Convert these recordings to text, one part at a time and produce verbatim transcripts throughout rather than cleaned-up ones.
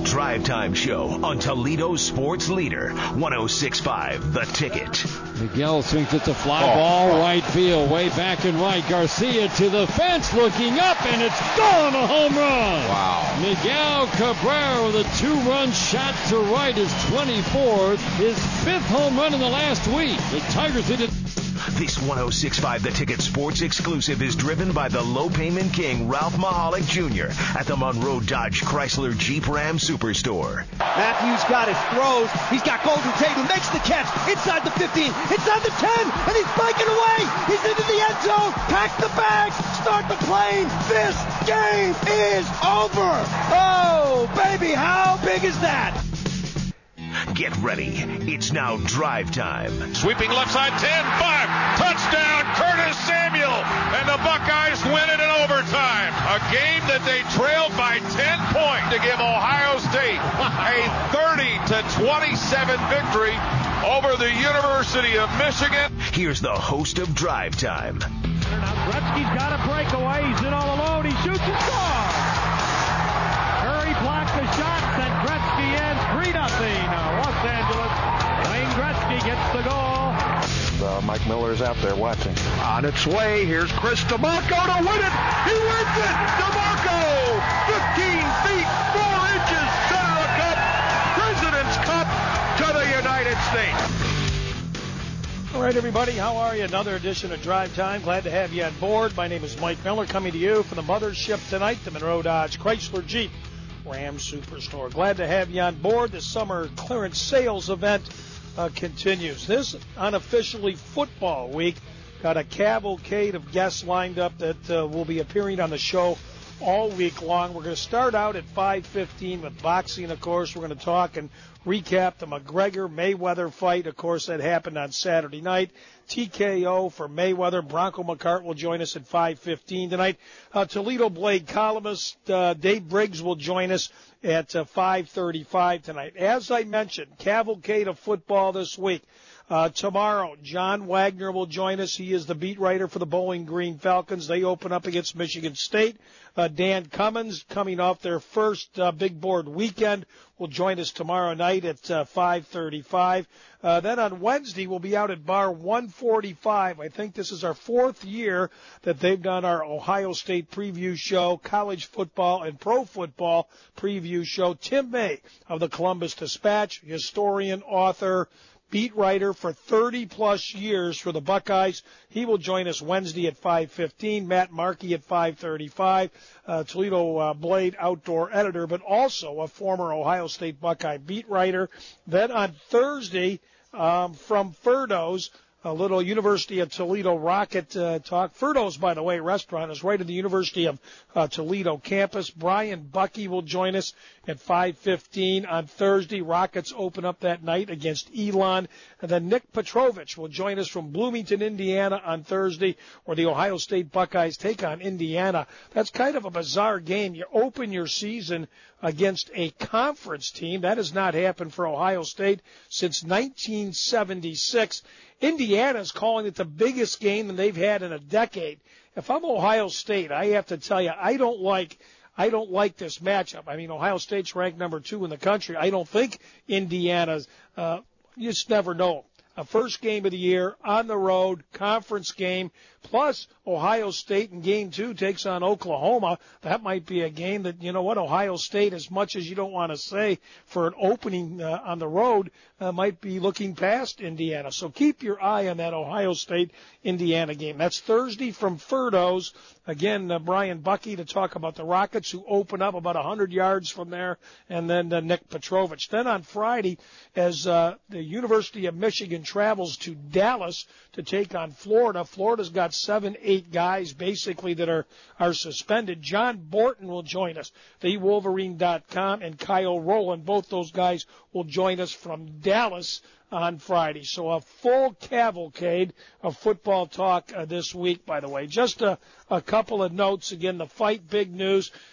Drive Time Show on Toledo's sports leader, one oh six point five The Ticket. Miguel swings it to fly oh. ball, right field, way back and right. Garcia to the fence, looking up, and it's gone, a home run. Wow. Miguel Cabrera with a two-run shot to right, his twenty-fourth, his fifth home run in the last week. The Tigers hit it. This one oh six point five The Ticket Sports exclusive is driven by the low-payment king, Ralph Mahalik Junior at the Monroe Dodge Chrysler Jeep Ram Superstore. Matthews got his throws. He's got Golden Tate who makes the catch inside the fifteen, inside the ten, and he's breaking away. He's into the end zone. Pack the bags. Start the plane. This game is over. Oh, baby, how big is that? Get ready. It's now drive time. Sweeping left side, ten, five. Touchdown, Curtis Samuel. And the Buckeyes win it in overtime. A game that they trailed by ten points to give Ohio State a thirty to twenty-seven victory over the University of Michigan. Here's the host of Drive Time. Now Gretzky's got a breakaway. He's in all alone. He shoots and scores. Curry blocked the shot, sent Gretzky in. three nothing. Los Angeles. Wayne Gretzky gets the goal. Uh, Mike Miller's out there watching. On its way, here's Chris DeMarco to win it. He wins it. DeMarco, fifteen feet, four inches, center of cup, President's Cup to the United States. All right, everybody, how are you? Another edition of Drive Time. Glad to have you on board. My name is Mike Miller, coming to you from the mothership tonight, the Monroe Dodge Chrysler Jeep Ram Superstore. Glad to have you on board. The summer clearance sales event uh, continues. This unofficially football week. Got a cavalcade of guests lined up that uh, will be appearing on the show all week long. We're going to start out at five fifteen with boxing, of course. We're going to talk and recap the McGregor-Mayweather fight, of course, that happened on Saturday night. T K O for Mayweather. Bronco McCart will join us at five fifteen tonight. Uh, Toledo Blade columnist uh, Dave Briggs will join us at uh, five thirty-five tonight. As I mentioned, cavalcade of football this week. Uh, tomorrow, John Wagner will join us. He is the beat writer for the Bowling Green Falcons. They open up against Michigan State. Uh, Dan Cummins, coming off their first uh, big board weekend, will join us tomorrow night at uh, five thirty-five. Uh, then on Wednesday, we'll be out at Bar one forty-five. I think this is our fourth year that they've done our Ohio State preview show, college football and pro football preview show. Tim May of the Columbus Dispatch, historian, author, beat writer for thirty-plus years for the Buckeyes. He will join us Wednesday at five fifteen. Matt Markey at five thirty-five. Uh, Toledo uh, Blade outdoor editor, but also a former Ohio State Buckeye beat writer. Then on Thursday, um, from Ferdo's, a little University of Toledo Rocket uh, talk. Ferdo's, by the way, restaurant is right at the University of uh, Toledo campus. Brian Bucky will join us at five fifteen on Thursday. Rockets open up that night against Elon. And then Nick Petrovich will join us from Bloomington, Indiana on Thursday, where the Ohio State Buckeyes take on Indiana. That's kind of a bizarre game. You open your season against a conference team. That has not happened for Ohio State since nineteen seventy-six. Indiana's calling it the biggest game that they've had in a decade. If I'm Ohio State, I have to tell you, I don't like I don't like this matchup. I mean, Ohio State's ranked number two in the country. I don't think Indiana's uh, you just never know. A first game of the year, on the road, conference game, plus Ohio State in game two takes on Oklahoma. That might be a game that, you know what, Ohio State, as much as you don't want to say for an opening uh, on the road, uh, might be looking past Indiana. So keep your eye on that Ohio State-Indiana game. That's Thursday from Ferdo's. Again, uh, Brian Bucky to talk about the Rockets, who open up about one hundred yards from there, and then uh, Nick Petrovich. Then on Friday, as uh, the University of Michigan travels to Dallas to take on Florida, Florida's got seven, eight guys basically that are, are suspended. John Borton will join us, the Wolverine dot com, and Kyle Rowland. Both those guys will join us from Dallas on Friday. So a full cavalcade of football talk uh, this week, by the way. Just a, a couple of notes. Again, the fight, big news.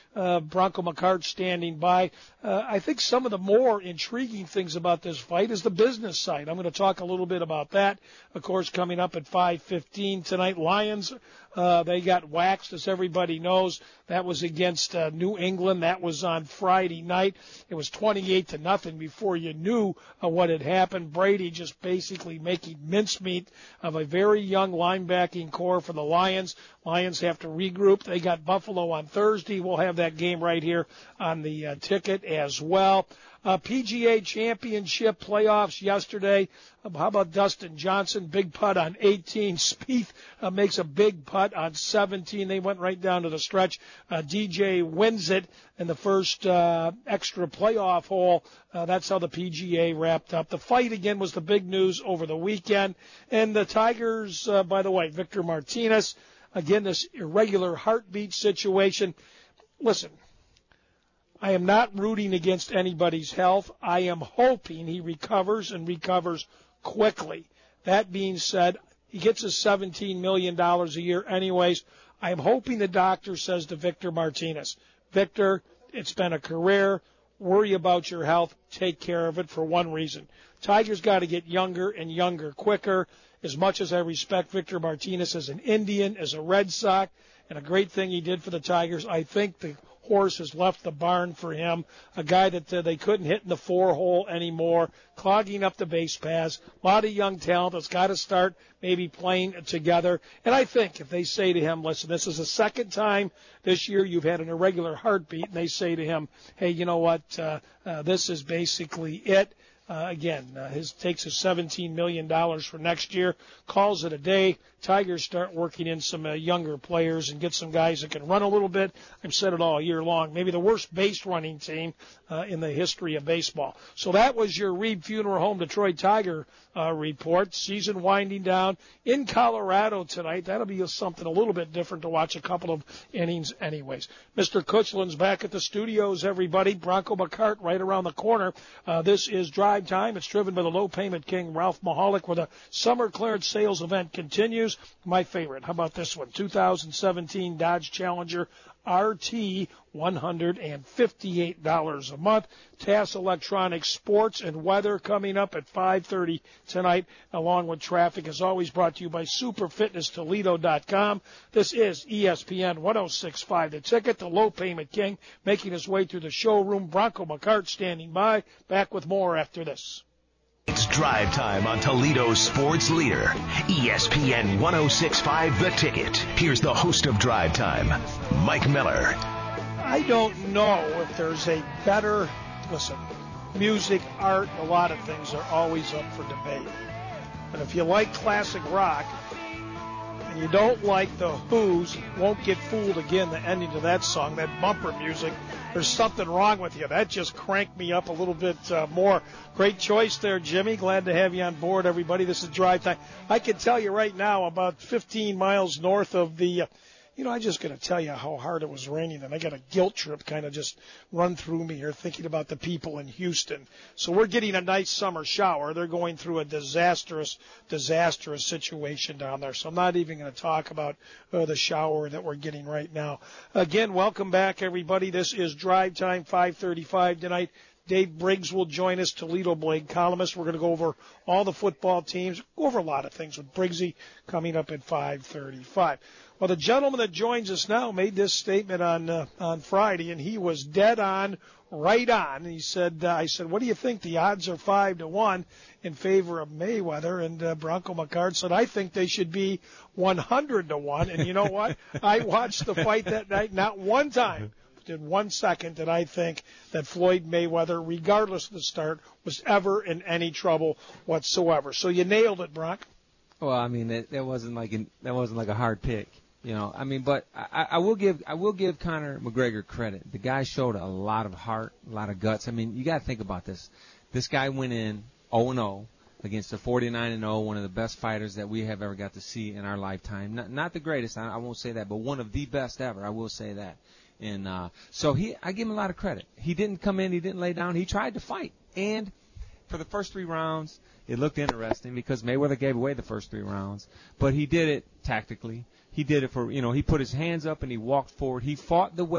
Uh, Bronco McCart standing by. Uh, I think some of the more intriguing things about this fight is the business side. I'm going to talk a little bit about that. Of course, coming up at five fifteen tonight, Lions, uh, they got waxed, as everybody knows. That was against uh, New England. That was on Friday night. It was twenty-eight to nothing before you knew uh, what had happened. Brady just basically making mincemeat of a very young linebacking core for the Lions. Lions have to regroup. They got Buffalo on Thursday. We'll have that game right here on the uh, ticket as well. Uh, P G A Championship playoffs yesterday. Uh, how about Dustin Johnson? Big putt on eighteen. Spieth uh, makes a big putt on seventeen. They went right down to the stretch. Uh, D J wins it in the first uh, extra playoff hole. Uh, that's how the P G A wrapped up. The fight, again, was the big news over the weekend. And the Tigers, uh, by the way, Victor Martinez, again, this irregular heartbeat situation. Listen, I am not rooting against anybody's health. I am hoping he recovers and recovers quickly. That being said, he gets his seventeen million dollars a year anyways. I am hoping the doctor says to Victor Martinez, Victor, it's been a career. Worry about your health. Take care of it for one reason. Tigers got to get younger and younger quicker. As much as I respect Victor Martinez as an Indian, as a Red Sox, and a great thing he did for the Tigers, I think the horse has left the barn for him, a guy that uh, they couldn't hit in the four hole anymore, clogging up the base paths. A lot of young talent that's got to start maybe playing together. And I think if they say to him, listen, this is the second time this year you've had an irregular heartbeat, and they say to him, hey, you know what, uh, uh, this is basically it. Uh, again, uh, his takes his seventeen million dollars for next year, calls it a day. Tigers start working in some uh, younger players and get some guys that can run a little bit. I've said it all year long. Maybe the worst base running team uh, in the history of baseball. So that was your Reed Funeral Home Detroit Tiger uh, report. Season winding down in Colorado tonight. That'll be something a little bit different to watch a couple of innings anyways. Mister Kuchlin's back at the studios, everybody. Bronco McCart right around the corner. Uh, this is Drive Time. It's driven by the low payment king, Ralph Mahalik, where the summer clearance sales event continues. My favorite. How about this one? two thousand seventeen Dodge Challenger R T, one hundred fifty-eight dollars a month. T A S Electronics Sports and Weather coming up at five thirty tonight, along with traffic, as always, brought to you by super fitness toledo dot com. This is E S P N one oh six point five The Ticket, the low payment king, making his way through the showroom. Bronco McCart standing by. Back with more after this. It's Drive Time on Toledo's sports leader, E S P N one oh six point five The Ticket. Here's the host of Drive Time, Mike Miller. I don't know if there's a better, listen, music, art, a lot of things are always up for debate. But if you like classic rock and you don't like the Who's Won't Get Fooled Again, the ending to that song, that bumper music, there's something wrong with you. That just cranked me up a little bit uh, more. Great choice there, Jimmy. Glad to have you on board, everybody. This is Drive Time. I can tell you right now, about fifteen miles north of the, uh, you know, I'm just going to tell you how hard it was raining, and I got a guilt trip kind of just run through me here thinking about the people in Houston. So we're getting a nice summer shower. They're going through a disastrous, disastrous situation down there. So I'm not even going to talk about uh, the shower that we're getting right now. Again, welcome back, everybody. This is Drive Time, five thirty-five tonight. Dave Briggs will join us, Toledo Blade columnist. We're going to go over all the football teams, go over a lot of things with Briggsy coming up at five thirty-five. Well, the gentleman that joins us now made this statement on uh, on Friday, and he was dead on, right on. He said, uh, I said, what do you think? The odds are five to one in favor of Mayweather. And uh, Bronco McCart said, I think they should be one hundred to one. And you know what? I watched the fight that night. Not one time did one second did I think that Floyd Mayweather, regardless of the start, was ever in any trouble whatsoever. So you nailed it, Bronco. Well, I mean, that, that wasn't like an, that wasn't like a hard pick. You know, I mean, but I, I will give I will give Conor McGregor credit. The guy showed a lot of heart, a lot of guts. I mean, you got to think about this. This guy went in oh and oh against a forty-nine and oh, one of the best fighters that we have ever got to see in our lifetime. Not, not the greatest, I, I won't say that, but one of the best ever. I will say that. And uh, so he, I give him a lot of credit. He didn't come in, he didn't lay down, he tried to fight. And for the first three rounds, it looked interesting because Mayweather gave away the first three rounds, but he did it tactically. He did it for, you know, he put his hands up and he walked forward. He fought the way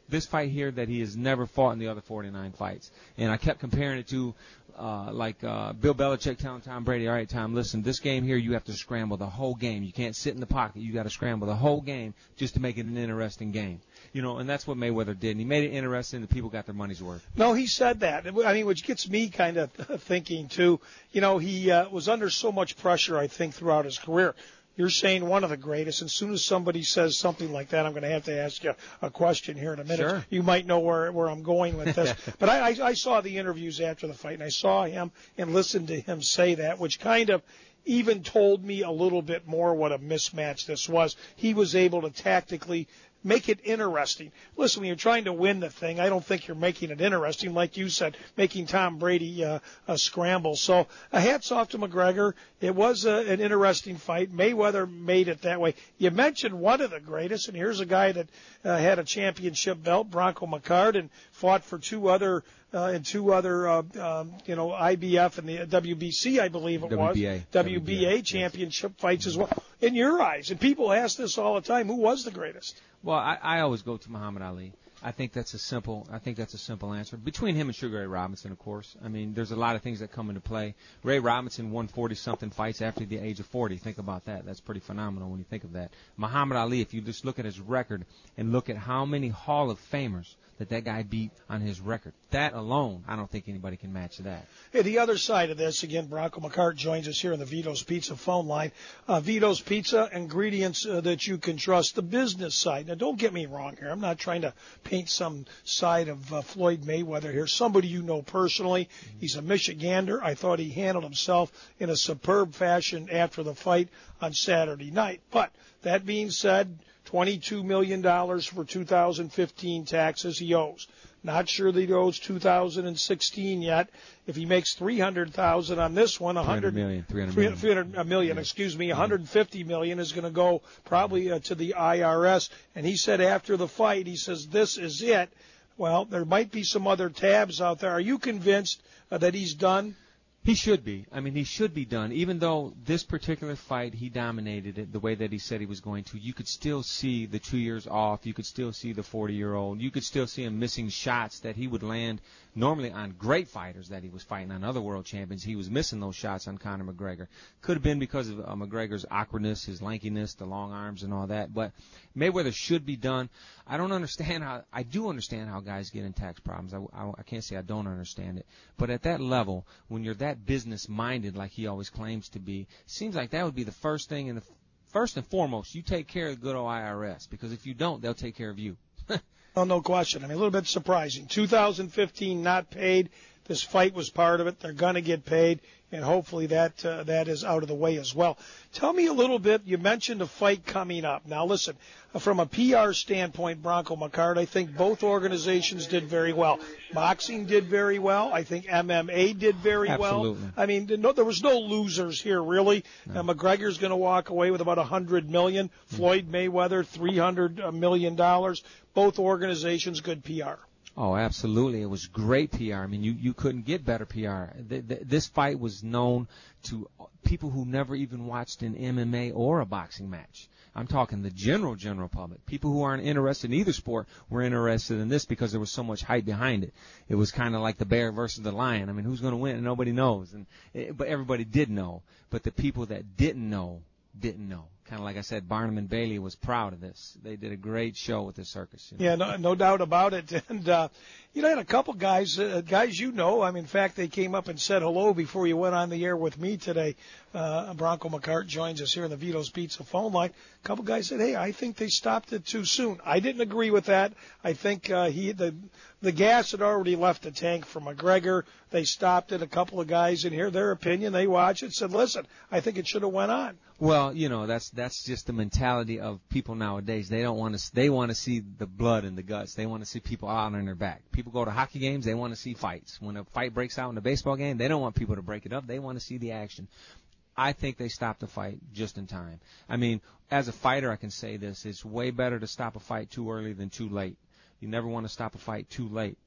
this fight here that he has never fought in the other forty-nine fights. And I kept comparing it to uh, like uh, Bill Belichick telling Tom Brady, all right, Tom, listen, this game here you have to scramble the whole game. You can't sit in the pocket. You got to scramble the whole game just to make it an interesting game. You know, and that's what Mayweather did. And he made it interesting. The people got their money's worth. No, he said that. I mean, which gets me kind of thinking, too. You know, he uh, was under so much pressure, I think, throughout his career. You're saying one of the greatest. And as soon as somebody says something like that, I'm going to have to ask you a question here in a minute. Sure. You might know where, where I'm going with this. But I, I, I saw the interviews after the fight, and I saw him and listened to him say that, which kind of even told me a little bit more what a mismatch this was. He was able to tactically make it interesting. Listen, when you're trying to win the thing, I don't think you're making it interesting, like you said, making Tom Brady uh, a scramble. So uh, hats off to McGregor. It was uh, an interesting fight. Mayweather made it that way. You mentioned one of the greatest, and here's a guy that uh, had a championship belt, Bronco McCart, and fought for two other uh, and two other, uh, um, you know, I B F and the W B C, I believe it W B A. was. W B A championship yes. fights as well. In your eyes, and people ask this all the time, who was the greatest? Well, I, I always go to Muhammad Ali. I think that's a simple. I think that's a simple answer. Between him and Sugar Ray Robinson, of course. I mean, there's a lot of things that come into play. Ray Robinson won forty-something fights after the age of forty. Think about that. That's pretty phenomenal when you think of that. Muhammad Ali, if you just look at his record and look at how many Hall of Famers that that guy beat on his record, that alone, I don't think anybody can match that. Hey, the other side of this, again, Bronco McCart joins us here on the Vito's Pizza phone line. Uh, Vito's Pizza, ingredients uh, that you can trust, the business side. Now, don't get me wrong here. I'm not trying to paint some side of uh, Floyd Mayweather here. Somebody you know personally. Mm-hmm. He's a Michigander. I thought he handled himself in a superb fashion after the fight on Saturday night. But that being said, twenty-two million dollars for two thousand fifteen taxes he owes. Not sure that he owes two thousand sixteen yet. If he makes three hundred thousand on this one, one hundred million, three hundred million, three hundred million, yeah. excuse me, one hundred fifty million is going to go probably uh, to the I R S. And he said after the fight, he says, this is it. Well, there might be some other tabs out there. Are you convinced uh, that he's done? He should be. I mean, he should be done. Even though this particular fight, he dominated it the way that he said he was going to, you could still see the two years off. You could still see the forty-year-old. You could still see him missing shots that he would land normally on great fighters that he was fighting on, other world champions. He was missing those shots on Conor McGregor. Could have been because of uh, McGregor's awkwardness, his lankiness, the long arms and all that. But Mayweather should be done. I don't understand how – I do understand how guys get in tax problems. I, I, I can't say I don't understand it. But at that level, when you're that business-minded like he always claims to be, seems like that would be the first thing. And the first and foremost, you take care of the good old I R S, because if you don't, they'll take care of you. Oh, no question. I mean, a little bit surprising. two thousand fifteen not paid. This fight was part of it. They're going to get paid, and hopefully that uh, that is out of the way as well. Tell me a little bit. You mentioned a fight coming up. Now, listen, from a P R standpoint, Bronco McCart, I think both organizations did very well. Boxing did very well. I think M M A did very Absolutely. well. I mean, no, there was no losers here, really. No. Uh, McGregor's going to walk away with about one hundred million dollars. Mm-hmm. Floyd Mayweather, three hundred million dollars. Both organizations, good P R. Oh, absolutely. It was great P R. I mean, you, you couldn't get better P R. The, the, this fight was known to people who never even watched an M M A or a boxing match. I'm talking the general, general public. People who aren't interested in either sport were interested in this because there was so much hype behind it. It was kind of like the bear versus the lion. I mean, who's going to win? And nobody knows. And it, but everybody did know. But the people that didn't know didn't know. Kind of like I said, Barnum and Bailey was proud of this. They did a great show with the circus. You know? Yeah, no, no doubt about it. And, uh, you know, I had a couple guys, uh, guys you know. I mean, in fact, they came up and said hello before you went on the air with me today. Uh, Bronco McCart joins us here in the Vito's Pizza phone line. A couple guys said, hey, I think they stopped it too soon. I didn't agree with that. I think uh, he the the gas had already left the tank for McGregor. They stopped it. A couple of guys in here, their opinion, they watched it, said, listen, I think it should have went on. Well, you know, that's that's just the mentality of people nowadays. They don't want to. They want to see the blood and the guts. They want to see people out on their back. People go to hockey games. They want to see fights. When a fight breaks out in a baseball game, they don't want people to break it up. They want to see the action. I think they stopped the fight just in time. I mean, as a fighter, I can say this: it's way better to stop a fight too early than too late. You never want to stop a fight too late.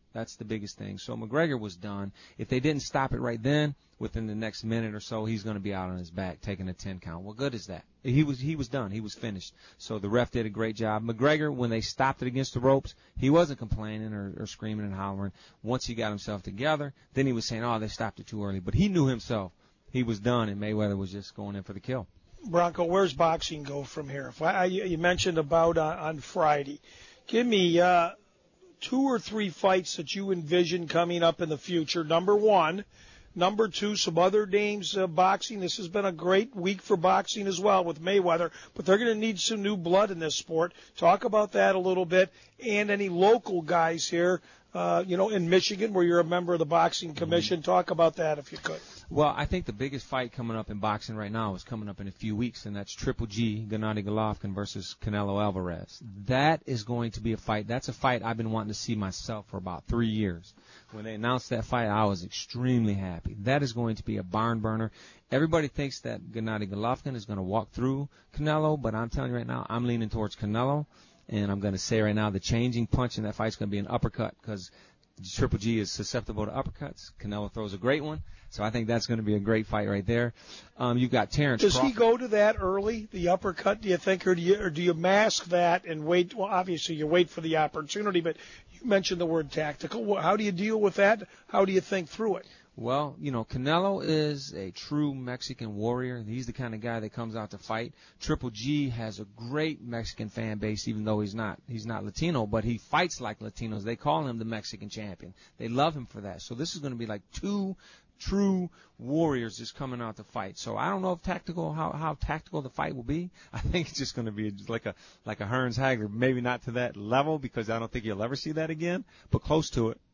That's the biggest thing. So McGregor was done. If they didn't stop it right then, within the next minute or so, he's going to be out on his back taking a ten count. What good is that? He was he was done. He was finished. So the ref did a great job. McGregor, when they stopped it against the ropes, he wasn't complaining or, or screaming and hollering. Once he got himself together, then he was saying, oh, they stopped it too early. But he knew himself. He was done, and Mayweather was just going in for the kill. Bronco, where's boxing go from here? If I, you mentioned about uh, on Friday. Give me uh, two or three fights that you envision coming up in the future. Number one. Number two, some other names uh, boxing. This has been a great week for boxing as well with Mayweather, but they're going to need some new blood in this sport. Talk about that a little bit. And any local guys here, uh, you know, in Michigan where you're a member of the Boxing Commission. Mm-hmm. Talk about that if you could. Well, I think the biggest fight coming up in boxing right now is coming up in a few weeks, and that's Triple G, Gennady Golovkin versus Canelo Alvarez. That is going to be a fight. That's a fight I've been wanting to see myself for about three years. When they announced that fight, I was extremely happy. That is going to be a barn burner. Everybody thinks that Gennady Golovkin is going to walk through Canelo, but I'm telling you right now, I'm leaning towards Canelo, and I'm going to say right now the changing punch in that fight is going to be an uppercut because Triple G is susceptible to uppercuts. Canelo throws a great one. So I think that's going to be a great fight right there. Um, you've got Terrence Does Crawford. he go to that early, the uppercut, do you think, or do you, or do you mask that and wait? Well, obviously you wait for the opportunity, but you mentioned the word tactical. How do you deal with that? How do you think through it? Well, you know, Canelo is a true Mexican warrior. He's the kind of guy that comes out to fight. Triple G has a great Mexican fan base, even though he's not he's not Latino, but he fights like Latinos. They call him the Mexican champion. They love him for that. So this is going to be like two true warriors just coming out to fight. So I don't know if tactical how how tactical the fight will be. I think it's just going to be like a like a Hearns Hagler, maybe not to that level because I don't think you'll ever see that again, but close to it.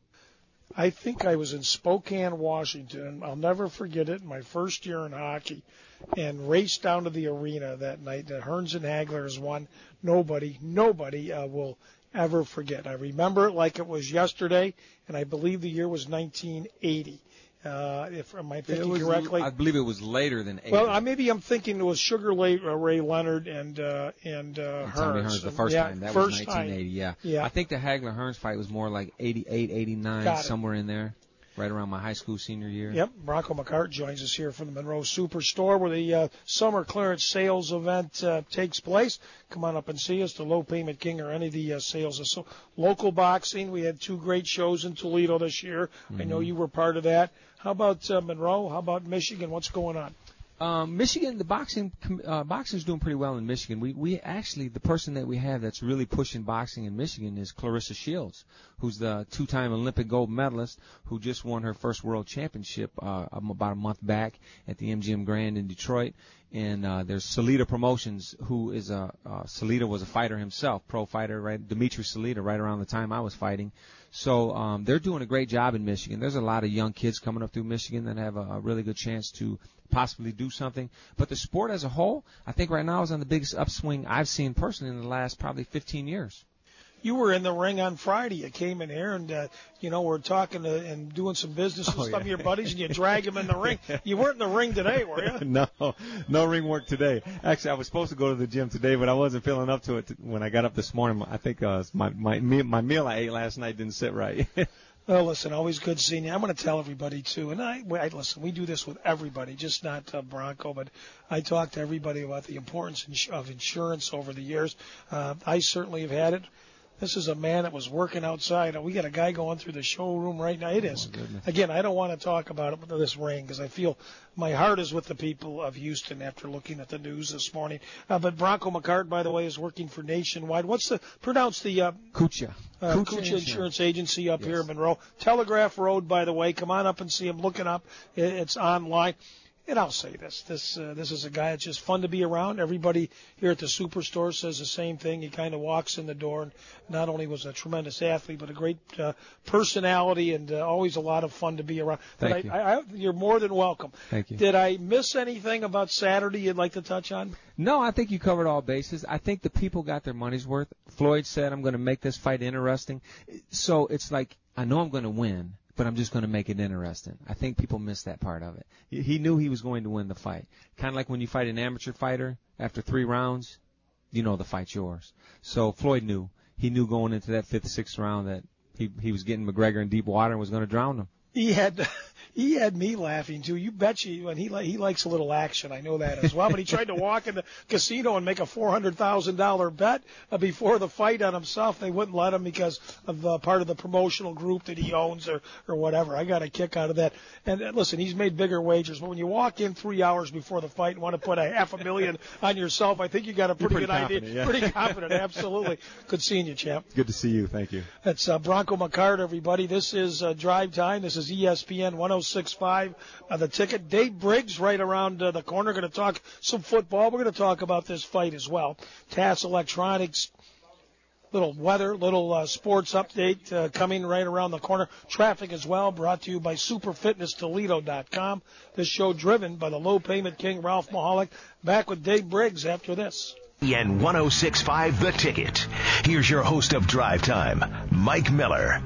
I think I was in Spokane, Washington. I'll never forget it. My first year in hockey, and raced down to the arena that night. The Hearns and Hagler is one nobody, nobody uh, will ever forget. I remember it like it was yesterday, and I believe the year was nineteen eighty. Uh, if am I thinking was, correctly? I believe it was later than eighty. Well, uh, maybe I'm thinking it was Sugar Ray, uh, Ray Leonard and uh, and, uh, and Tommy Hearns. Hearns the first yeah, time. That first was nineteen eighty. Time. Yeah. yeah. I think the Hagler Hearns fight was more like eighty-eight, eighty-nine, somewhere in there. Right around my high school senior year. Yep. Bronco McCart joins us here from the Monroe Superstore where the uh, summer clearance sales event uh, takes place. Come on up and see us, the Low Payment King or any of the uh, sales. So local boxing, we had two great shows in Toledo this year. Mm-hmm. I know you were part of that. How about uh, Monroe? How about Michigan? What's going on? Um, Michigan, the boxing, uh, boxing's doing pretty well in Michigan. We, we actually, the person that we have that's really pushing boxing in Michigan is Clarissa Shields, who's the two-time Olympic gold medalist who just won her first world championship, uh, about a month back at the M G M Grand in Detroit. And, uh, there's Salita Promotions, who is a, uh, Salita was a fighter himself, pro fighter, right? Dimitri Salita, right around the time I was fighting. So, um, they're doing a great job in Michigan. There's a lot of young kids coming up through Michigan that have a, a really good chance to possibly do something. But the sport as a whole, I think right now is on the biggest upswing I've seen personally in the last probably fifteen years. You were in the ring on Friday. You came in here and, uh, you know, we're talking to, and doing some business with oh, some yeah. of your buddies, and you drag them in the ring. You weren't in the ring today, were you? No, no ring work today. Actually, I was supposed to go to the gym today, but I wasn't feeling up to it when I got up this morning. I think uh, my, my, my meal I ate last night didn't sit right. Well, listen, always good seeing you. I'm going to tell everybody, too. And I, I listen, we do this with everybody, just not uh, Bronco, but I talk to everybody about the importance of insurance over the years. Uh, I certainly have had it. This is a man that was working outside. We got a guy going through the showroom right now. It is. Oh, again, I don't want to talk about it with this rain because I feel my heart is with the people of Houston after looking at the news this morning. Uh, but Bronco McCart, by the way, is working for Nationwide. What's the, pronounce the, uh, Kucha. Uh, Kucha, Kucha Insurance. Insurance Agency up yes. here in Monroe. Telegraph Road, by the way. Come on up and see him. Look it up. It's online. And I'll say this, this uh, this is a guy that's just fun to be around. Everybody here at the Superstore says the same thing. He kind of walks in the door and not only was a tremendous athlete, but a great uh, personality and uh, always a lot of fun to be around. Thank but you. I, I, you're more than welcome. Thank you. Did I miss anything about Saturday you'd like to touch on? No, I think you covered all bases. I think the people got their money's worth. Floyd said, I'm going to make this fight interesting. So it's like, I know I'm going to win, but I'm just going to make it interesting. I think people miss that part of it. He knew he was going to win the fight. Kind of like when you fight an amateur fighter after three rounds, you know the fight's yours. So Floyd knew. He knew going into that fifth, sixth round that he he was getting McGregor in deep water and was going to drown him. He had he had me laughing too. You bet you when he he likes a little action. I know that as well. But he tried to walk in the casino and make a four hundred thousand dollar bet uh, before the fight on himself. They wouldn't let him because of uh, part of the promotional group that he owns or or whatever. I got a kick out of that. And uh, listen, he's made bigger wagers. But when you walk in three hours before the fight and want to put a half a million on yourself, I think you got a pretty, pretty good idea. Yeah. Pretty confident, absolutely. Good seeing you, champ. Good to see you. Thank you. That's uh, Bronco McCart, everybody. This is uh, Drive Time. This is E S P N one oh six point five. Uh, the ticket. Dave Briggs right around uh, the corner. Going to talk some football. We're going to talk about this fight as well. T A S Electronics. Little weather, little uh, sports update uh, coming right around the corner. Traffic as well, brought to you by super fitness toledo dot com. This show driven by the low payment king, Ralph Mahalik. Back with Dave Briggs after this. And one oh six point five The Ticket. Here's your host of Drive Time, Mike Miller.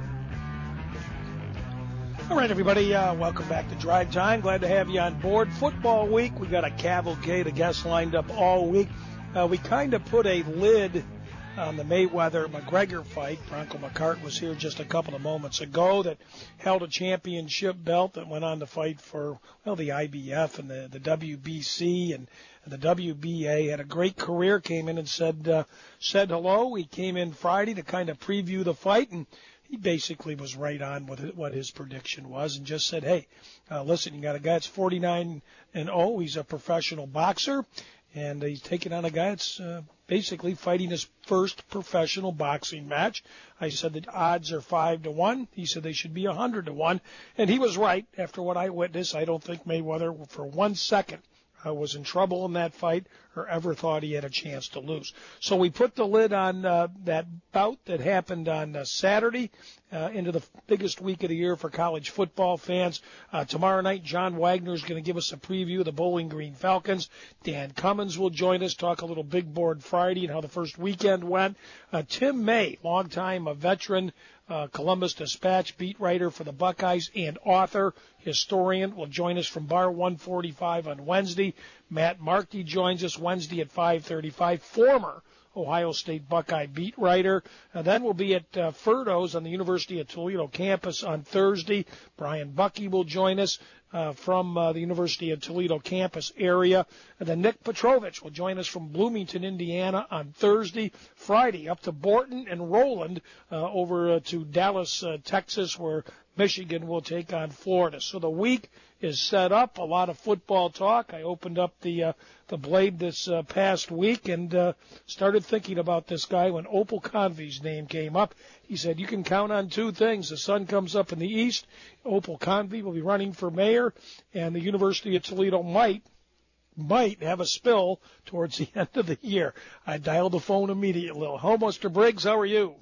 All right, everybody, uh, welcome back to Drive Time. Glad to have you on board. Football week, we got a cavalcade of guests lined up all week. Uh, we kind of put a lid on the Mayweather-McGregor fight. Bronco McCart was here just a couple of moments ago that held a championship belt that went on to fight for, well, the I B F and the, the W B C and the W B A. Had a great career, came in and said, uh, said hello. He came in Friday to kind of preview the fight, and he basically was right on with what his prediction was and just said, hey, uh, listen, you got a guy that's forty-nine and oh. He's a professional boxer, and he's taking on a guy that's uh, basically fighting his first professional boxing match. I said the odds are five to one. He said they should be a hundred to one, and he was right. After what I witnessed, I don't think Mayweather for one second uh, was in trouble in that fight or ever thought he had a chance to lose. So we put the lid on uh, that bout that happened on uh, Saturday uh, into the biggest week of the year for college football fans. Uh, tomorrow night, John Wagner is going to give us a preview of the Bowling Green Falcons. Dan Cummins will join us, talk a little Big Board Friday and how the first weekend went. Uh, Tim May, longtime a veteran, uh, Columbus Dispatch beat writer for the Buckeyes and author, historian, will join us from Bar one forty-five on Wednesday. Matt Markey joins us Wednesday at five thirty-five, former Ohio State Buckeye beat writer. And then we'll be at uh, Ferdo's on the University of Toledo campus on Thursday. Brian Buckey will join us uh, from uh, the University of Toledo campus area. And then Nick Petrovich will join us from Bloomington, Indiana on Thursday. Friday up to Borton and Roland uh, over uh, to Dallas, uh, Texas, where Michigan will take on Florida. So the week is set up. A lot of football talk. I opened up the uh, the blade this uh, past week and uh, started thinking about this guy when Opal Convey's name came up. He said, you can count on two things. The sun comes up in the east. Opal Convey will be running for mayor, and the University of Toledo might might have a spill towards the end of the year. I dialed the phone immediately. Hello, Mister Briggs. How are you?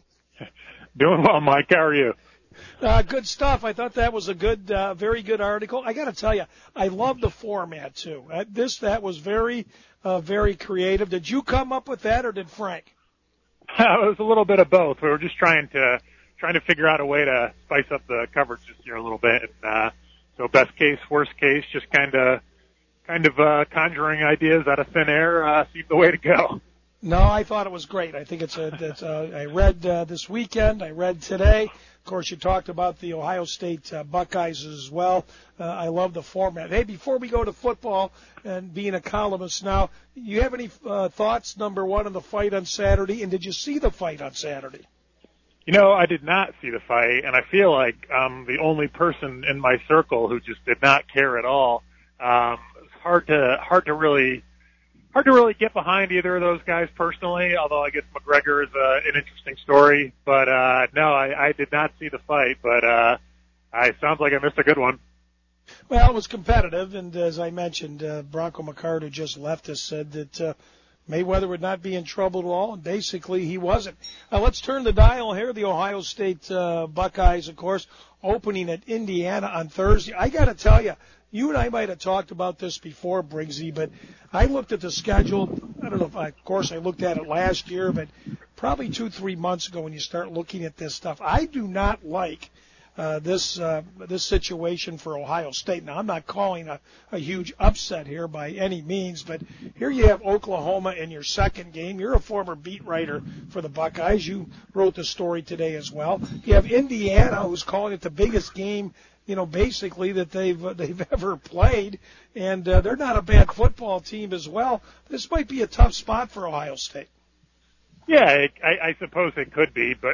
Doing well, Mike. How are you? Uh, good stuff. I thought that was a good, uh, very good article. I got to tell you, I love the format too. Uh, this, that was very, uh, very creative. Did you come up with that, or did Frank? Uh, it was a little bit of both. We were just trying to trying to figure out a way to spice up the coverage this year a little bit. Uh, so best case, worst case, just kind of kind of uh, conjuring ideas out of thin air uh, seemed the way to go. No, I thought it was great. I think it's a. It's a I read uh, this weekend. I read today. Of course, you talked about the Ohio State uh, Buckeyes as well. Uh, I love the format. Hey, before we go to football and being a columnist now, you have any uh, thoughts, number one, on the fight on Saturday? And did you see the fight on Saturday? You know, I did not see the fight, and I feel like I'm the only person in my circle who just did not care at all. Um, it's hard to hard to really. Hard to really get behind either of those guys personally, although I guess McGregor is uh, an interesting story. But, uh, no, I, I did not see the fight, but uh, it sounds like I missed a good one. Well, it was competitive, and as I mentioned, uh, Bronco McCart, who just left us, said that uh, Mayweather would not be in trouble at all, and basically he wasn't. Uh, let's turn the dial here. The Ohio State uh, Buckeyes, of course, opening at Indiana on Thursday. I got to tell you, you and I might have talked about this before, Briggsy, but I looked at the schedule. I don't know if, I, of course, I looked at it last year, but probably two, three months ago when you start looking at this stuff. I do not like uh, this uh, this situation for Ohio State. Now, I'm not calling a, a huge upset here by any means, but here you have Oklahoma in your second game. You're a former beat writer for the Buckeyes. You wrote the story today as well. You have Indiana, who's calling it the biggest game, you know, basically that they've uh, they've ever played, and uh, they're not a bad football team as well. This might be a tough spot for Ohio State. Yeah, I, I suppose it could be, but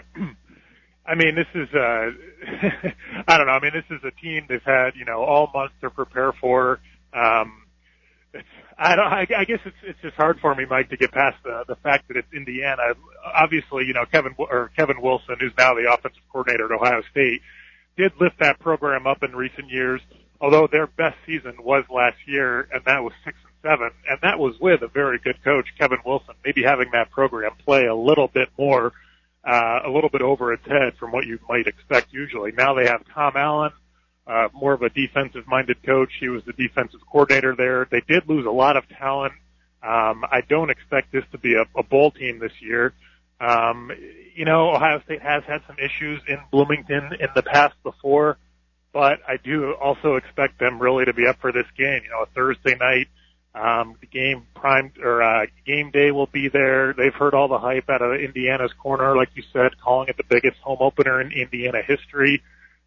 I mean, this is uh, I don't know. I mean, this is a team they've had, you know, all month to prepare for. Um, it's, I don't. I, I guess it's it's just hard for me, Mike, to get past the the fact that it's Indiana. Obviously, you know, Kevin or Kevin Wilson, who's now the offensive coordinator at Ohio State, did lift that program up in recent years, although their best season was last year, and that was six and seven, and that was with a very good coach, Kevin Wilson, maybe having that program play a little bit more, uh, a little bit over its head from what you might expect usually. Now they have Tom Allen, uh, more of a defensive-minded coach. He was the defensive coordinator there. They did lose a lot of talent. Um, I don't expect this to be a, a bowl team this year. Um, you know, Ohio State has had some issues in Bloomington in the past before, but I do also expect them really to be up for this game. You know, a Thursday night, um, the game prime or uh, game day will be there. They've heard all the hype out of Indiana's corner, like you said, calling it the biggest home opener in Indiana history.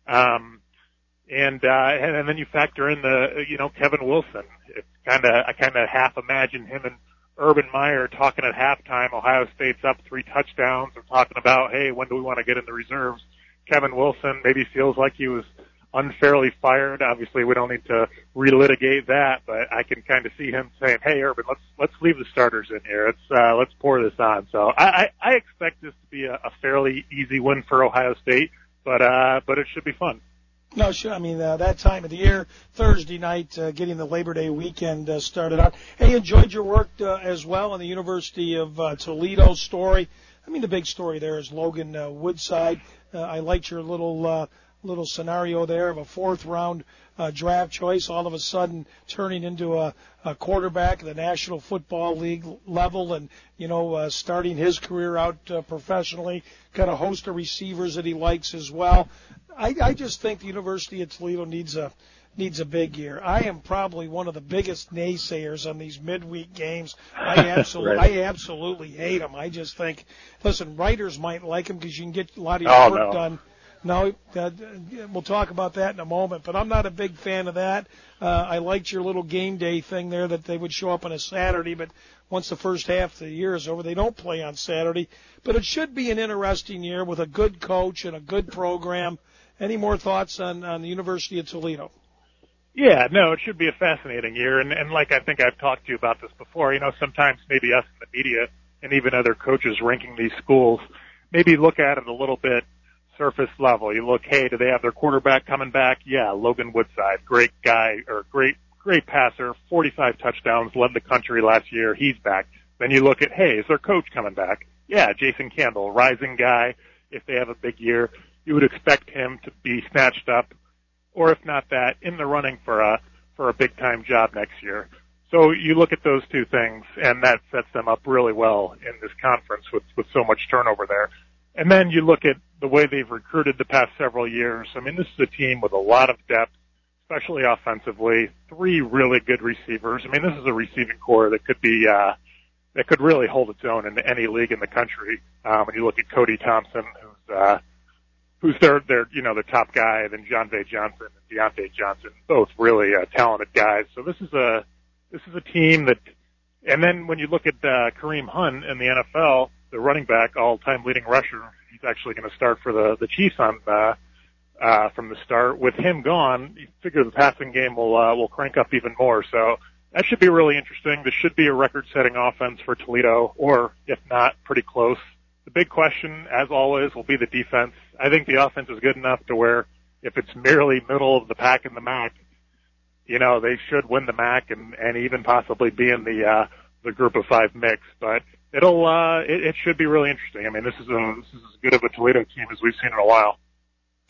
Um, and uh, and, and then you factor in the, you know, Kevin Wilson. It's kind of I kind of half imagine him and Urban Meyer talking at halftime. Ohio State's up three touchdowns. They're talking about, hey, when do we want to get in the reserves? Kevin Wilson maybe feels like he was unfairly fired. Obviously, we don't need to relitigate that, but I can kind of see him saying, "Hey, Urban, let's let's leave the starters in here. Let's uh, let's pour this on." So I, I, I expect this to be a, a fairly easy win for Ohio State, but uh, but it should be fun. No, sure. I mean, uh, that time of the year, Thursday night, uh, getting the Labor Day weekend uh, started out. Hey, enjoyed your work uh, as well on the University of uh, Toledo story. I mean, the big story there is Logan uh, Woodside. Uh, I liked your little uh, little scenario there of a fourth round uh, draft choice, all of a sudden turning into a, a quarterback at the National Football League level, and you know, uh, starting his career out uh, professionally. Got a host of receivers that he likes as well. I, I just think the University of Toledo needs a needs a big year. I am probably one of the biggest naysayers on these midweek games. I absolutely right. I absolutely hate them. I just think, listen, writers might like them because you can get a lot of your oh, work no. done. No, uh, we'll talk about that in a moment, but I'm not a big fan of that. Uh, I liked your little game day thing there that they would show up on a Saturday, but once the first half of the year is over, they don't play on Saturday. But it should be an interesting year with a good coach and a good program. Any more thoughts on, on the University of Toledo? Yeah, no, it should be a fascinating year. And, and like I think I've talked to you about this before, you know, sometimes maybe us in the media and even other coaches ranking these schools, maybe look at it a little bit surface level. You look, hey, do they have their quarterback coming back? Yeah, Logan Woodside, great guy, or great, great passer, forty-five touchdowns, led the country last year. He's back. Then you look at, hey, is their coach coming back? Yeah, Jason Campbell, rising guy. If they have a big year, you would expect him to be snatched up, or if not that, in the running for a, for a big time job next year. So you look at those two things, and that sets them up really well in this conference with, with so much turnover there. And then you look at the way they've recruited the past several years. I mean, this is a team with a lot of depth, especially offensively. Three really good receivers. I mean, this is a receiving core that could be, uh, that could really hold its own in any league in the country. Um, when you look at Cody Thompson, who's, uh, who's their, their, you know, the top guy, then John Vay Johnson and Deontay Johnson, both really, uh, talented guys. So this is a, this is a team that, and then when you look at, uh, Kareem Hunt in the N F L, the running back, all-time leading rusher, he's actually going to start for the, the Chiefs on, uh, uh, from the start. With him gone, you figure the passing game will, uh, will crank up even more. So that should be really interesting. This should be a record-setting offense for Toledo, or if not, pretty close. The big question, as always, will be the defense. I think the offense is good enough to where if it's merely middle of the pack in the M A C, you know, they should win the M A C and, and even possibly be in the, uh, the group of five mix. But it'll, uh, it, it should be really interesting. I mean, this is a, this is as good of a Toledo team as we've seen in a while.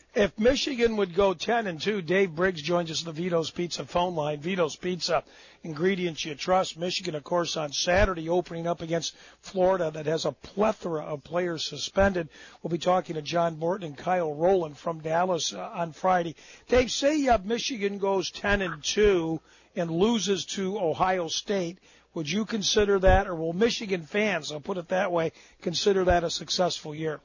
If Michigan would go ten and two, Dave Briggs joins us on the Vito's Pizza phone line. Vito's Pizza, ingredients you trust. Michigan, of course, on Saturday, opening up against Florida, that has a plethora of players suspended. We'll be talking to John Borton and Kyle Rowland from Dallas uh, on Friday. Dave, say uh, Michigan goes ten and two and loses to Ohio State. Would you consider that, or will Michigan fans, I'll put it that way, consider that a successful year?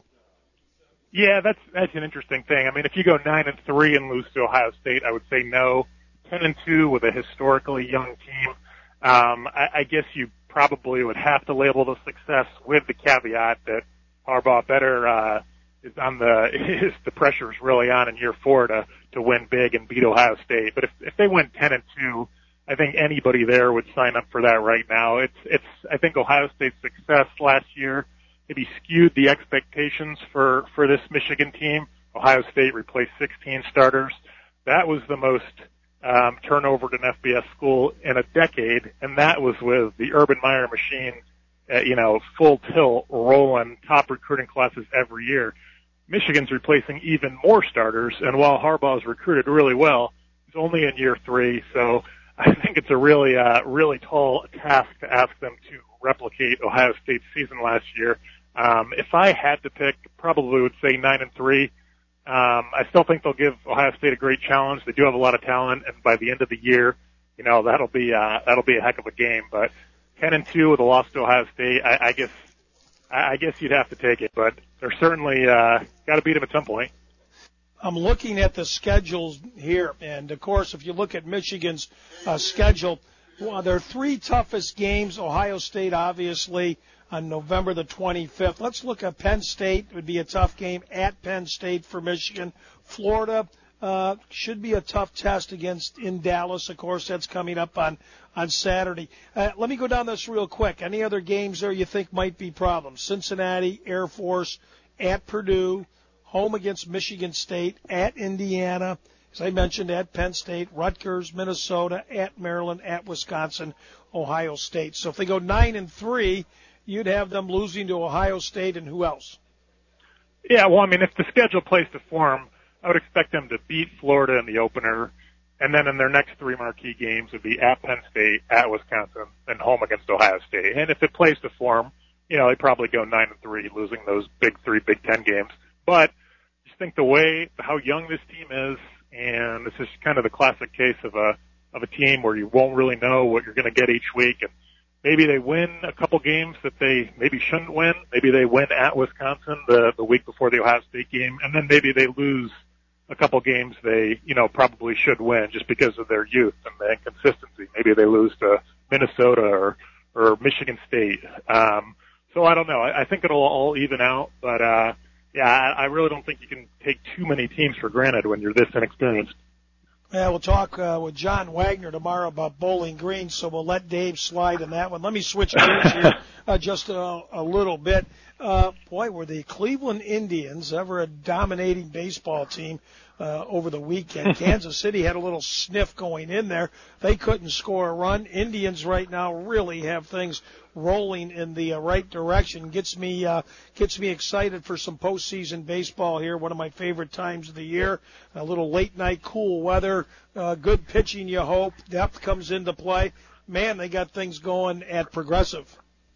Yeah, that's that's an interesting thing. I mean, if you go nine and three and lose to Ohio State, I would say no. Ten and two with a historically young team, um, I, I guess you probably would have to label the success with the caveat that Harbaugh better uh, is on the is the pressure is really on in year four to to win big and beat Ohio State. But if if they went ten and two, I think anybody there would sign up for that right now. It's it's I think Ohio State's success last year maybe skewed the expectations for, for this Michigan team. Ohio State replaced sixteen starters. That was the most um, turnover at an F B S school in a decade, and that was with the Urban Meyer machine, uh, you know, full tilt, rolling, top recruiting classes every year. Michigan's replacing even more starters, and while Harbaugh's recruited really well, he's only in year three, so I think it's a really, uh, really tall task to ask them to replicate Ohio State's season last year. Um, if I had to pick, probably would say nine and three. Um, I still think they'll give Ohio State a great challenge. They do have a lot of talent, and by the end of the year, you know, that'll be uh, that'll be a heck of a game. But ten and two with a loss to Ohio State, I, I guess, I guess you'd have to take it. But they're certainly uh, got to beat them at some point. I'm looking at the schedules here, and of course, if you look at Michigan's uh, schedule, well, their three toughest games, Ohio State, obviously, on November the twenty-fifth. Let's look at Penn State. It would be a tough game at Penn State for Michigan. Florida uh, should be a tough test against in Dallas. Of course, that's coming up on, on Saturday. Uh, let me go down this real quick. Any other games there you think might be problems? Cincinnati, Air Force, at Purdue, home against Michigan State, at Indiana, as I mentioned, at Penn State, Rutgers, Minnesota, at Maryland, at Wisconsin, Ohio State. So if they go nine and three, you'd have them losing to Ohio State and who else? Yeah, well, I mean, if the schedule plays to form, I would expect them to beat Florida in the opener, and then in their next three marquee games would be at Penn State, at Wisconsin, and home against Ohio State. And if it plays to form, you know, they probably go nine and three, losing those big three Big Ten games. But just think the way, how young this team is, and this is kind of the classic case of a of a team where you won't really know what you're going to get each week, and maybe they win a couple games that they maybe shouldn't win. Maybe they win at Wisconsin the, the week before the Ohio State game, and then maybe they lose a couple games they, you know, probably should win just because of their youth and the inconsistency. Maybe they lose to Minnesota or, or Michigan State. Um, so I don't know. I, I think it'll all even out, but, uh, yeah, I, I really don't think you can take too many teams for granted when you're this inexperienced. Yeah, we'll talk uh, with John Wagner tomorrow about Bowling Green, so we'll let Dave slide in that one. Let me switch gears here uh, just a, a little bit. Uh, boy, were the Cleveland Indians ever a dominating baseball team uh, over the weekend. Kansas City had a little sniff going in there. They couldn't score a run. Indians right now really have things rolling in the uh, right direction. Gets me uh, gets me excited for some postseason baseball here. One of my favorite times of the year. A little late night cool weather, uh, good pitching. You hope depth comes into play. Man, they got things going at Progressive.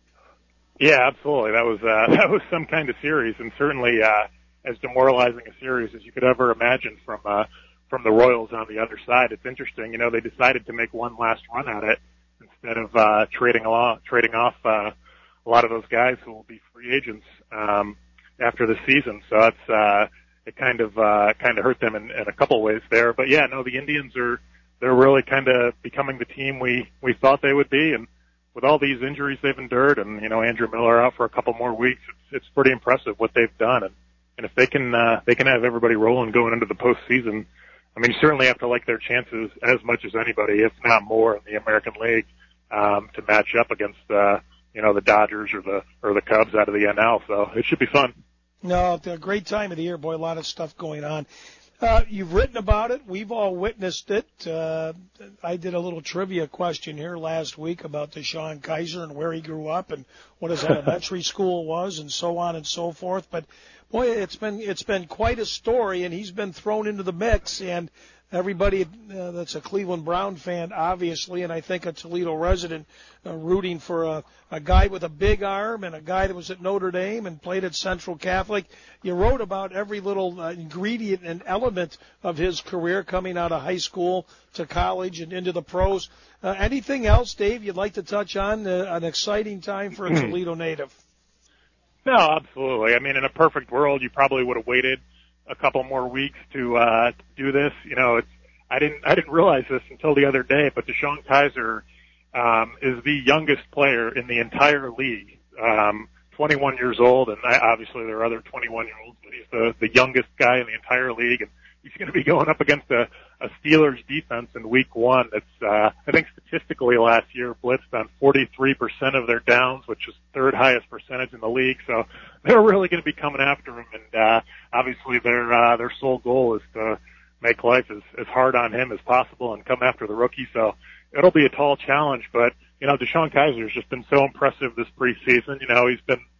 Yeah, absolutely. That was uh, that was some kind of series, and certainly uh, as demoralizing a series as you could ever imagine from uh, from the Royals on the other side. It's interesting, you know, they decided to make one last run at it instead of uh, trading along, trading off uh, a lot of those guys who will be free agents um, after the season. So that's uh, it kind of uh, kind of hurt them in, in a couple ways there. But yeah, no, the Indians are they're really kind of becoming the team we we thought they would be, and with all these injuries they've endured, and you know Andrew Miller out for a couple more weeks, it's, it's pretty impressive what they've done. And, and if they can uh, they can have everybody rolling going into the postseason, I mean, you certainly have to like their chances as much as anybody, if not more, in the American League um, to match up against uh, you know the Dodgers or the or the Cubs out of the N L. So it should be fun. No, it's a great time of the year, boy. A lot of stuff going on. Uh, you've written about it. We've all witnessed it. Uh, I did a little trivia question here last week about DeShone Kizer and where he grew up and what his elementary school was and so on and so forth. But, boy, it's been it's been quite a story, and he's been thrown into the mix. And everybody uh, that's a Cleveland Brown fan, obviously, and I think a Toledo resident, uh, rooting for a, a guy with a big arm and a guy that was at Notre Dame and played at Central Catholic. You wrote about every little uh, ingredient and element of his career coming out of high school to college and into the pros. Uh, anything else, Dave, you'd like to touch on? Uh, an exciting time for a Toledo native. No, absolutely. I mean, in a perfect world, you probably would have waited a couple more weeks to uh to do this. You know, it's I didn't I didn't realize this until the other day, but DeShone Kizer um is the youngest player in the entire league. Um twenty-one years old, and I, obviously there are other twenty-one-year-olds, but he's the the youngest guy in the entire league, and he's going to be going up against a, a Steelers defense in week one that's uh I think statistically last year blitzed on forty-three percent of their downs, which is third highest percentage in the league. So they're really going to be coming after him, and uh obviously their uh their sole goal is to make life as as hard on him as possible and come after the rookie. So it'll be a tall challenge, but you know, DeShone Kizer has just been so impressive this preseason. You know, he's been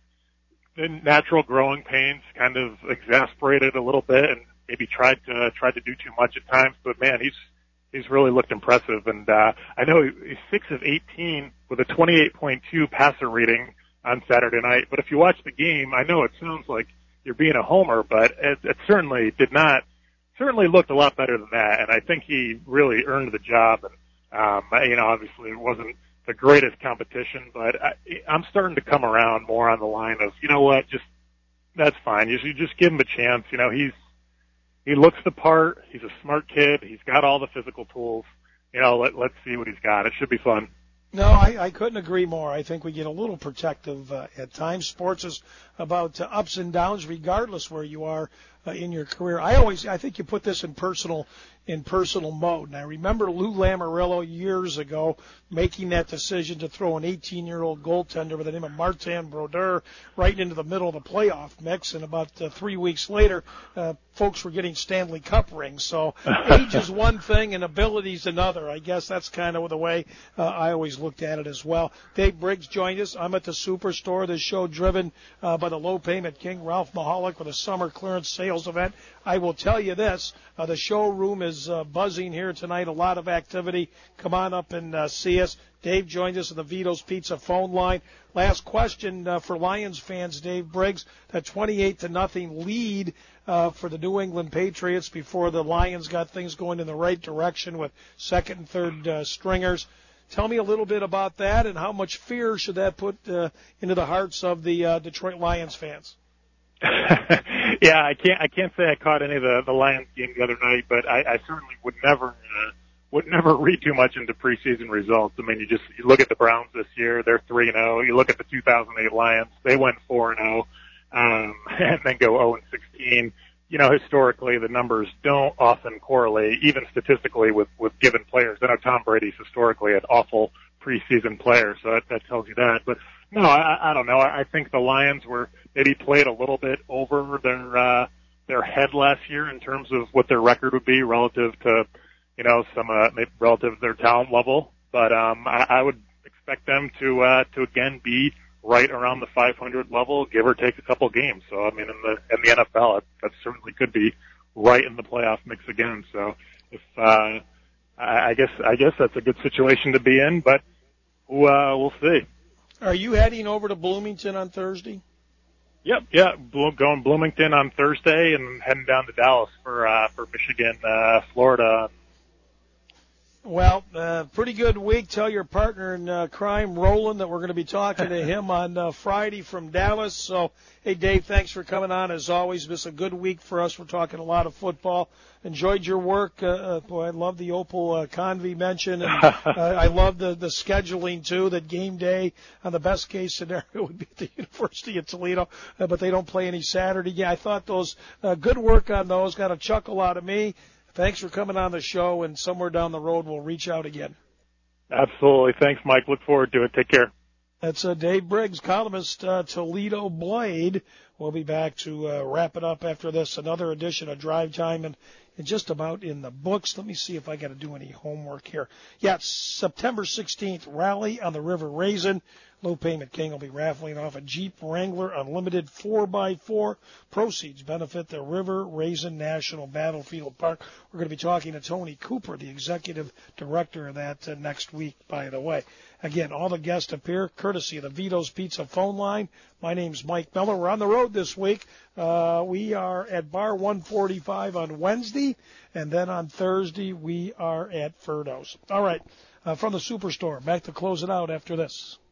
in natural growing pains, kind of exasperated a little bit, and maybe tried to tried to do too much at times. But man, he's he's really looked impressive. And uh, I know he's six of eighteen with a twenty-eight point two passer rating on Saturday night. But if you watch the game, I know it sounds like you're being a homer, but it, it certainly did not. Certainly looked a lot better than that, and I think he really earned the job. And um, you know, obviously it wasn't the greatest competition, but I, I'm starting to come around more on the line of, you know what, just that's fine. You should just give him a chance. You know, he's he looks the part. He's a smart kid. He's got all the physical tools. You know, let let's see what he's got. It should be fun. No, I, I couldn't agree more. I think we get a little protective uh, at times. Sports is about uh, ups and downs, regardless where you are uh, in your career. I always, I think you put this in personal, in personal mode. And I remember Lou Lamoriello years ago making that decision to throw an eighteen-year-old goaltender by the name of Martin Brodeur right into the middle of the playoff mix. And about uh, three weeks later, uh, folks were getting Stanley Cup rings. So age is one thing and ability is another. I guess that's kind of the way uh, I always looked at it as well. Dave Briggs joined us. I'm at the Superstore, this show driven uh, by the low payment king, Ralph Mahalik, with a summer clearance sales event. I will tell you this, uh, the showroom is uh, buzzing here tonight, a lot of activity. Come on up and uh, see us. Dave joined us on the Vito's Pizza phone line. Last question uh, for Lions fans, Dave Briggs, that twenty-eight to nothing lead uh, for the New England Patriots before the Lions got things going in the right direction with second and third uh, stringers. Tell me a little bit about that and how much fear should that put uh, into the hearts of the uh, Detroit Lions fans? Yeah, I can't. I can't say I caught any of the, the Lions game the other night, but I, I certainly would never uh, would never read too much into preseason results. I mean, you just you look at the Browns this year; they're three and zero. You look at the two thousand eight Lions; they went four and zero, um, and then go zero and sixteen. You know, historically, the numbers don't often correlate, even statistically, with with given players. I know Tom Brady's historically an awful preseason player, so that, that tells you that. But no, I, I don't know. I, I think the Lions were maybe played a little bit over their uh, their head last year in terms of what their record would be relative to, you know, some uh, maybe relative to their talent level. But um, I, I would expect them to uh, to again be right around the five hundred level, give or take a couple games. So I mean, in the in the N F L, that, that certainly could be right in the playoff mix again. So if uh, I, I guess I guess that's a good situation to be in, but uh, we'll see. Are you heading over to Bloomington on Thursday? Yep, yeah, going Bloomington on Thursday and heading down to Dallas for uh, for Michigan, uh, Florida. Well, uh, pretty good week. Tell your partner in uh, crime, Roland, that we're going to be talking to him on uh, Friday from Dallas. So, hey, Dave, thanks for coming on. As always, this is a good week for us. We're talking a lot of football. Enjoyed your work. Uh, uh, boy, I love the Opal uh, Convey mention. And uh, I love the, the scheduling, too, that game day on the best case scenario would be at the University of Toledo, uh, but they don't play any Saturday. Yeah, I thought those uh, good work on those. Got a chuckle out of me. Thanks for coming on the show, and somewhere down the road we'll reach out again. Absolutely. Thanks, Mike. Look forward to it. Take care. That's uh, Dave Briggs, columnist, uh, Toledo Blade. We'll be back to uh, wrap it up after this. Another edition of Drive Time and just about in the books. Let me see if I got to do any homework here. Yeah, it's September sixteenth, Rally on the River Raisin. Low Payment King will be raffling off a Jeep Wrangler Unlimited four by four. Proceeds benefit the River Raisin National Battlefield Park. We're going to be talking to Tony Cooper, the executive director of that, uh, next week, by the way. Again, all the guests appear courtesy of the Vito's Pizza phone line. My name's Mike Miller. We're on the road this week. Uh, we are at Bar one forty-five on Wednesday, and then on Thursday we are at Ferdo's. All right, uh, from the Superstore, back to close it out after this.